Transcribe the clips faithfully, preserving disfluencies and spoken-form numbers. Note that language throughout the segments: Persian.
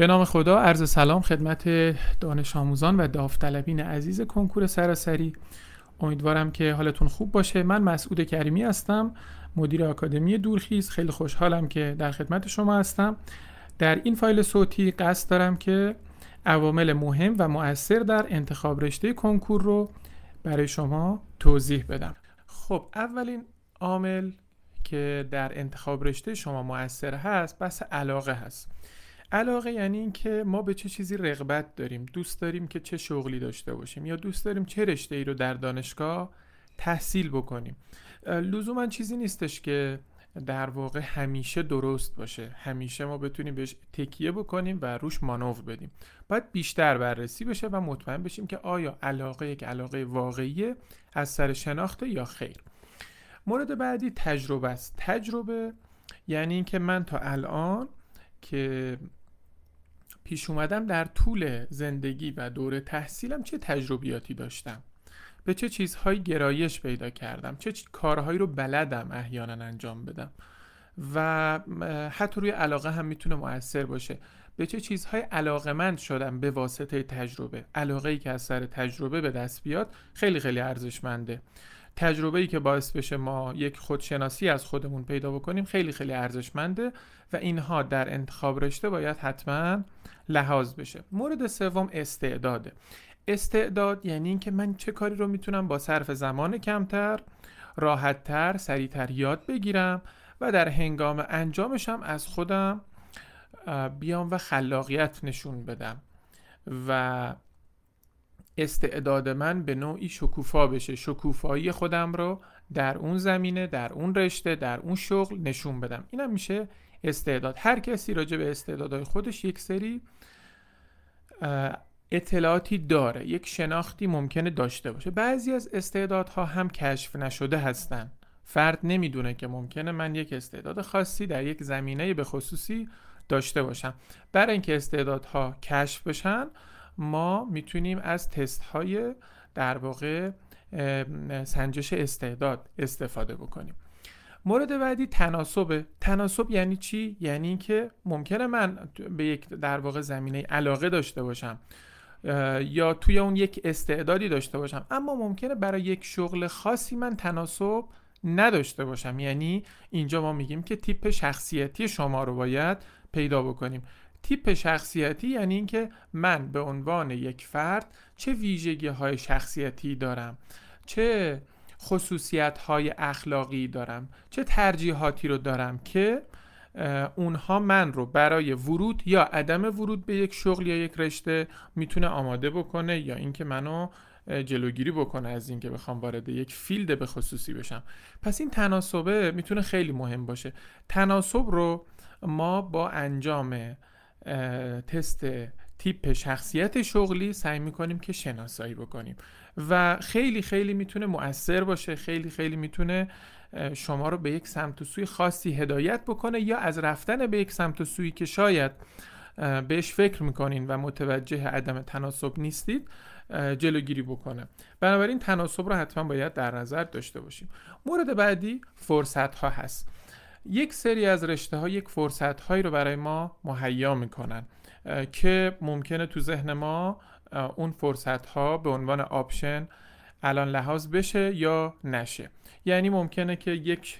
به نام خدا، عرض سلام خدمت دانش آموزان و داوطلبین عزیز کنکور سراسری. امیدوارم که حالتون خوب باشه. من مسعود کریمی هستم، مدیر آکادمی دورخیز. خیلی خوشحالم که در خدمت شما هستم. در این فایل صوتی قصد دارم که عوامل مهم و مؤثر در انتخاب رشته کنکور رو برای شما توضیح بدم. خب، اولین عامل که در انتخاب رشته شما مؤثر هست بحث علاقه هست. علاقه یعنی این که ما به چه چیزی رغبت داریم، دوست داریم که چه شغلی داشته باشیم یا دوست داریم چه رشته ای رو در دانشگاه تحصیل بکنیم. لزوما چیزی نیستش که در واقع همیشه درست باشه، همیشه ما بتونیم بهش تکیه بکنیم و روش مانور بدیم. باید بیشتر بررسی بشه و مطمئن بشیم که آیا علاقه یک علاقه واقعیه از سر شناخته یا خیر. مورد بعدی تجربه است. تجربه یعنی این که من تا الان که پیش اومدم در طول زندگی و دوره تحصیلم چه تجربیاتی داشتم، به چه چیزهایی گرایش پیدا کردم، چه کارهایی رو بلدم احیانا انجام بدم و حتی روی علاقه هم میتونه مؤثر باشه. به چه چیزهای علاقه‌مند شدم به واسطه تجربه. علاقه‌ای که از سر تجربه به دست بیاد خیلی خیلی ارزشمنده. تجربه‌ای که باعث بشه ما یک خودشناسی از خودمون پیدا بکنیم خیلی خیلی ارزشمنده و اینها در انتخاب رشته باید حتما لحاظ بشه. مورد سوم استعداده. استعداد یعنی این که من چه کاری رو میتونم با صرف زمان کمتر، راحتتر، سریعتر یاد بگیرم و در هنگام انجامش هم از خودم بیام و خلاقیت نشون بدم و استعداد من به نوعی شکوفا بشه، شکوفایی خودم رو در اون زمینه، در اون رشته، در اون شغل نشون بدم. اینم میشه استعداد. هر کسی راجع به استعدادهای خودش یک سری اطلاعاتی داره، یک شناختی ممکنه داشته باشه. بعضی از استعدادها هم کشف نشده هستن. فرد نمیدونه که ممکنه من یک استعداد خاصی در یک زمینه به خصوصی داشته باشم. برای اینکه استعدادها کشف بشن ما میتونیم از تست های در واقع سنجش استعداد استفاده بکنیم. مورد بعدی تناسبه. تناسب یعنی چی؟ یعنی این که ممکنه من به یک در واقع زمینه علاقه داشته باشم یا توی اون یک استعدادی داشته باشم، اما ممکنه برای یک شغل خاصی من تناسب نداشته باشم. یعنی اینجا ما میگیم که تیپ شخصیتی شما رو باید پیدا بکنیم. تیپ شخصیتی یعنی این که من به عنوان یک فرد چه ویژگی های شخصیتی دارم، چه خصوصیت های اخلاقی دارم، چه ترجیحاتی رو دارم که اونها من رو برای ورود یا عدم ورود به یک شغل یا یک رشته میتونه آماده بکنه یا اینکه منو جلوگیری بکنه از اینکه بخوام وارد یک فیلد به خصوصی بشم. پس این تناسبه میتونه خیلی مهم باشه. تناسب رو ما با انجام تست تیپ شخصیت شغلی سعی میکنیم که شناسایی بکنیم و خیلی خیلی میتونه مؤثر باشه، خیلی خیلی میتونه شما رو به یک سمت و سوی خاصی هدایت بکنه یا از رفتن به یک سمت و سویی که شاید بهش فکر میکنین و متوجه عدم تناسب نیستید جلوگیری بکنه. بنابراین تناسب رو حتما باید در نظر داشته باشیم. مورد بعدی فرصت ها هست. یک سری از رشته ها یک فرصت هایی رو برای ما مهیا میکنن که ممکنه تو ذهن ما اون فرصت ها به عنوان آپشن الان لحاظ بشه یا نشه. یعنی ممکنه که یک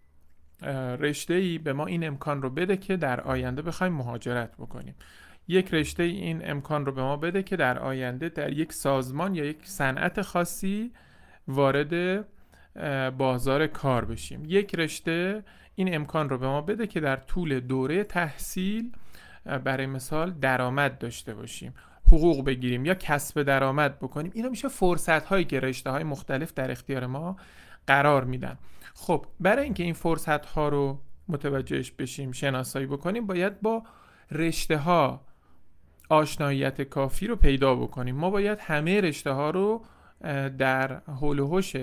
رشته‌ای به ما این امکان رو بده که در آینده بخوایم مهاجرت بکنیم. یک رشته این امکان رو به ما بده که در آینده در یک سازمان یا یک صنعت خاصی وارد بازار کار بشیم. یک رشته این امکان رو به ما بده که در طول دوره تحصیل برای مثال درآمد داشته باشیم، حقوق بگیریم یا کسب درآمد بکنیم. اینا میشه فرصت هایی که رشته های مختلف در اختیار ما قرار میدن. خب برای اینکه این فرصت ها رو متوجهش بشیم، شناسایی بکنیم، باید با رشته ها آشناییت کافی رو پیدا بکنیم. ما باید همه رشته ها رو در حول و حوش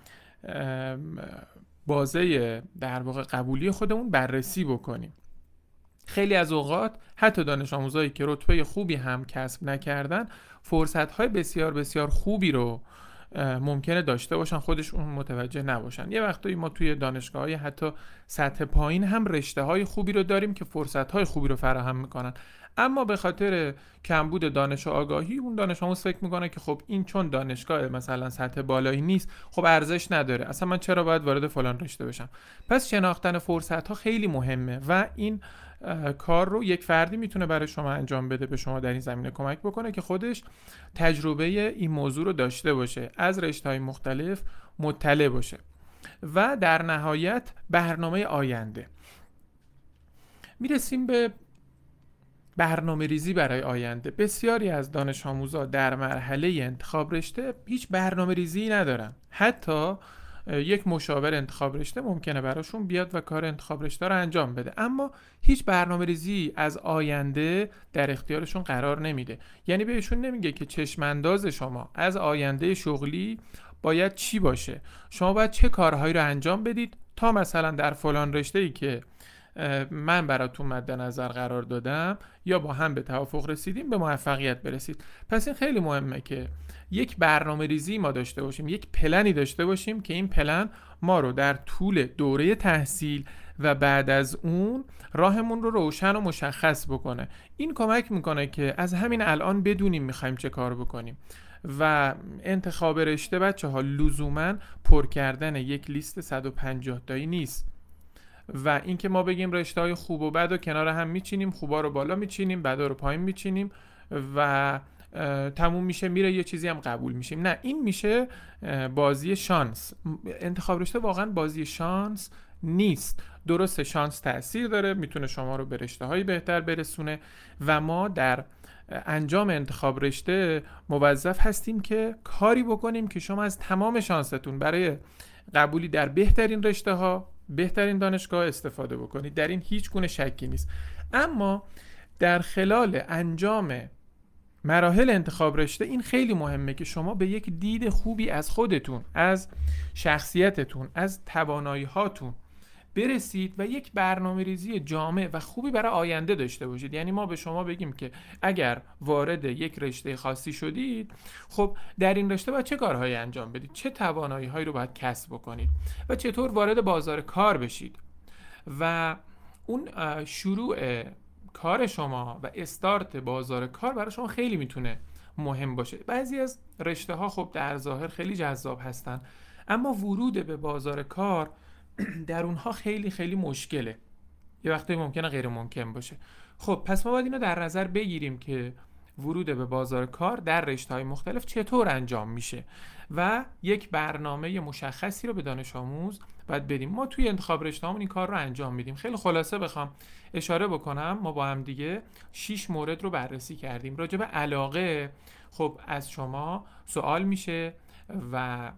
بازه در واقع قبولی خودمون بررسی بکنیم. خیلی از اوقات حتی دانش آموزایی که رتبه خوبی هم کسب نکردن فرصت‌های بسیار بسیار خوبی رو ممکنه داشته باشن، خودشون متوجه نباشن. یه وقتایی ما توی دانشگاه‌های حتی سطح پایین هم رشته‌های خوبی رو داریم که فرصت‌های خوبی رو فراهم میکنن، اما به خاطر کمبود دانش و آگاهی اون دانش آموز فکر میکنه که خب این چون دانشگاه مثلا سطح بالایی نیست، خب ارزش نداره، اصلا من چرا باید وارد فلان رشته بشم. پس شناختن فرصت ها خیلی مهمه و این کار رو یک فردی میتونه برای شما انجام بده، به شما در این زمینه کمک بکنه که خودش تجربه این موضوع رو داشته باشه، از رشته‌های مختلف مطلع باشه. و در نهایت برنامه آینده. میرسیم به برنامه ریزی برای آینده. بسیاری از دانش آموزا در مرحله انتخاب رشته هیچ برنامه ریزی ندارن. حتی یک مشاور انتخاب رشته ممکنه براشون بیاد و کار انتخاب رشته رو انجام بده، اما هیچ برنامه ریزی از آینده در اختیارشون قرار نمیده. یعنی بهشون نمیگه که چشم انداز شما از آینده شغلی باید چی باشه، شما باید چه کارهایی رو انجام بدید تا مثلا در فلان رشته‌ای که من براتون مد نظر قرار دادم یا با هم به توافق رسیدیم به موفقیت برسید. پس این خیلی مهمه که یک برنامه ریزی ما داشته باشیم، یک پلنی داشته باشیم که این پلن ما رو در طول دوره تحصیل و بعد از اون راهمون رو روشن و مشخص بکنه. این کمک میکنه که از همین الان بدونیم میخوایم چه کار بکنیم. و انتخاب رشته بچه ها لزوماً پر کردن یک لیست صد و پنجاه تایی نیست و اینکه ما بگیم رشته های خوب و بد و کنار هم میچینیم، خوبا رو بالا میچینیم، بدا رو پایین میچینیم و تموم میشه، میره یه چیزی هم قبول میشیم. نه، این میشه بازی شانس. انتخاب رشته واقعا بازی شانس نیست. درسته شانس تأثیر داره، میتونه شما رو به رشته های بهتر برسونه و ما در انجام انتخاب رشته موظف هستیم که کاری بکنیم که شما از تمام شانستون برای قبولی در بهترین رشته ها، بهترین دانشگاه استفاده بکنید. در این هیچ گونه شکی نیست. اما در خلال انجام مراحل انتخاب رشته این خیلی مهمه که شما به یک دید خوبی از خودتون، از شخصیتتون، از توانایی هاتون برسید و یک برنامه ریزی جامع و خوبی برای آینده داشته باشید. یعنی ما به شما بگیم که اگر وارد یک رشته خاصی شدید، خب در این رشته باید چه کارهایی انجام بدید، چه توانایی هایی رو باید کسب بکنید و چطور وارد بازار کار بشید. و اون شروع کار شما و استارت بازار کار برای شما خیلی میتونه مهم باشه. بعضی از رشته ها خب در ظاهر خیلی جذاب هستن، اما ورود به بازار کار در اونها خیلی خیلی مشکله، یه وقتی ممکنه غیر ممکن باشه. خب پس ما باید اینو در نظر بگیریم که ورود به بازار کار در رشته‌های مختلف چطور انجام میشه و یک برنامه مشخصی رو به دانش آموز باید بدیم. ما توی انتخاب رشته‌هامون این کار رو انجام میدیم. خیلی خلاصه بخوام اشاره بکنم، ما با هم دیگه شش مورد رو بررسی کردیم. راجع به علاقه خب از شما سوال میشه و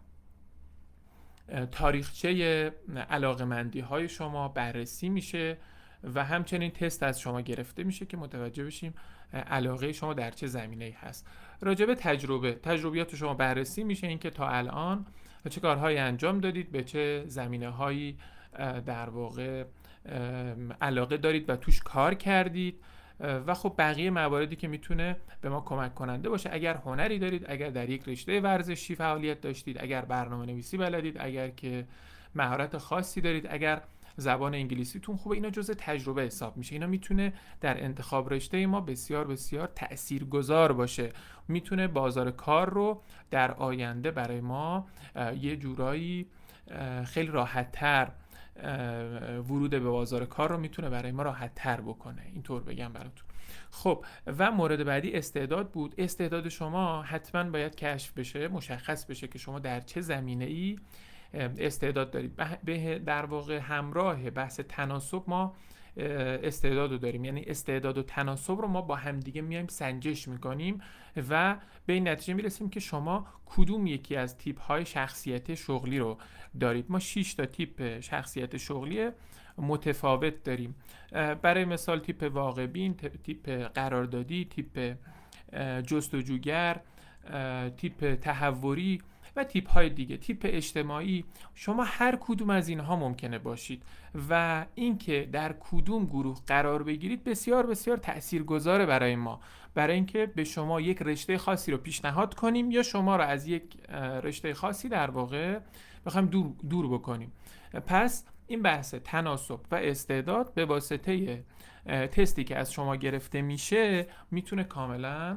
تاریخچه علاقه‌مندی های شما بررسی میشه و همچنین تست از شما گرفته میشه که متوجه بشیم علاقه شما در چه زمینه‌ای هست. راجع به تجربه، تجربیات شما بررسی میشه، اینکه تا الان چه کارهایی انجام دادید، به چه زمینه‌هایی در واقع علاقه دارید و توش کار کردید و خب بقیه مواردی که میتونه به ما کمک کننده باشه. اگر هنری دارید، اگر در یک رشته ورزشی فعالیت داشتید، اگر برنامه نویسی بلدید، اگر که مهارت خاصی دارید، اگر زبان انگلیسیتون خوبه، اینا جزء تجربه حساب میشه. اینا میتونه در انتخاب رشته ما بسیار بسیار تأثیرگذار باشه. میتونه بازار کار رو در آینده برای ما یه جورایی خیلی راحت‌تر، ورود به بازار کار رو میتونه برای ما راحت تر بکنه، اینطور بگم براتون. خب و مورد بعدی استعداد بود. استعداد شما حتما باید کشف بشه، مشخص بشه که شما در چه زمینه‌ای استعداد دارید. به در واقع همراه بحث تناسب ما استعداد رو داریم، یعنی استعداد و تناسب رو ما با همدیگه میایم سنجش میکنیم و به این نتیجه میرسیم که شما کدوم یکی از تیپ های شخصیت شغلی رو دارید. ما شش تا تیپ شخصیت شغلی متفاوت داریم. برای مثال تیپ واقع بین، تیپ قراردادی، تیپ جستجوگر، تیپ تحوری و تیپ های دیگه، تیپ اجتماعی. شما هر کدوم از اینها ممکنه باشید و اینکه در کدوم گروه قرار بگیرید بسیار بسیار تاثیرگذاره برای ما، برای اینکه به شما یک رشته خاصی رو پیشنهاد کنیم یا شما رو از یک رشته خاصی در واقع بخوایم دور دور بکنیم. پس این بحث تناسب و استعداد به واسطه تستی که از شما گرفته میشه میتونه کاملا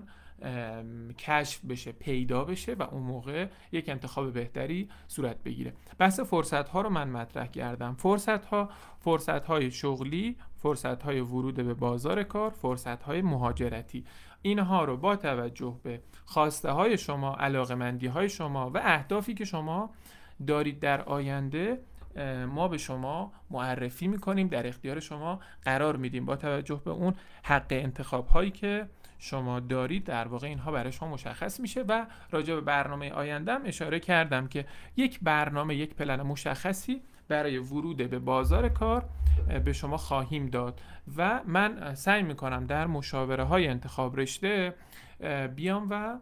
کشف بشه، پیدا بشه و اون موقع یک انتخاب بهتری صورت بگیره. بحث فرصت ها رو من مطرح کردم. فرصت ها، فرصت های شغلی، فرصت های ورود به بازار کار، فرصت های مهاجرتی، اینها رو با توجه به خواسته های شما، علاقمندی های شما و اهدافی که شما دارید در آینده ما به شما معرفی میکنیم، در اختیار شما قرار میدیم. با توجه به اون حق انتخاب هایی که شما دارید در واقع اینها برای شما مشخص میشه. و راجع به برنامه آیندهم اشاره کردم که یک برنامه، یک پلن مشخصی برای ورود به بازار کار به شما خواهیم داد و من سعی میکنم در مشاوره های انتخاب رشته بیام و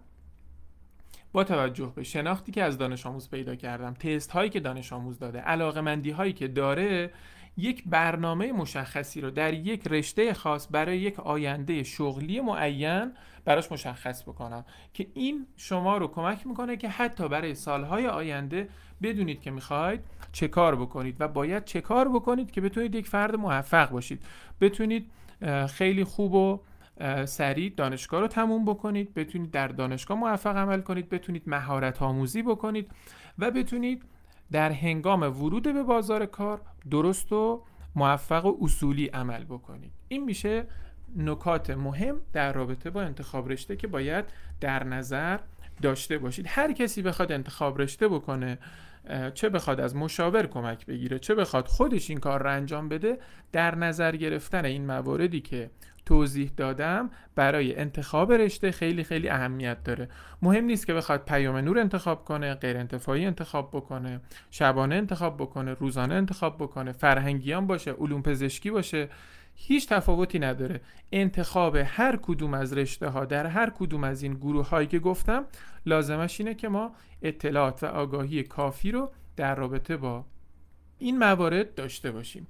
با توجه به شناختی که از دانش آموز پیدا کردم، تست هایی که دانش آموز داده، علاقمندی هایی که داره، یک برنامه مشخصی رو در یک رشته خاص برای یک آینده شغلی معین براش مشخص بکنم که این شما رو کمک میکنه که حتی برای سالهای آینده بدونید که میخواید چه کار بکنید و باید چه کار بکنید که بتونید یک فرد موفق باشید، بتونید خیلی خوب و سریع دانشگاه رو تموم بکنید، بتونید در دانشگاه موفق عمل کنید، بتونید مهارت آموزی بکنید و بتونید در هنگام ورود به بازار کار درست و موفق و اصولی عمل بکنید. این میشه نکات مهم در رابطه با انتخاب رشته که باید در نظر داشته باشید. هر کسی بخواد انتخاب رشته بکنه، چه بخواد از مشاور کمک بگیره، چه بخواد خودش این کار رو انجام بده، در نظر گرفتن این مواردی که توضیح دادم برای انتخاب رشته خیلی خیلی اهمیت داره. مهم نیست که بخواد پیام نور انتخاب کنه، غیر انتفاعی انتخاب بکنه، شبانه انتخاب بکنه، روزانه انتخاب بکنه، فرهنگیان باشه، علوم پزشکی باشه، هیچ تفاوتی نداره. انتخاب هر کدوم از رشته ها در هر کدوم از این گروه هایی که گفتم لازمش اینه که ما اطلاعات و آگاهی کافی رو در رابطه با این موارد داشته باشیم.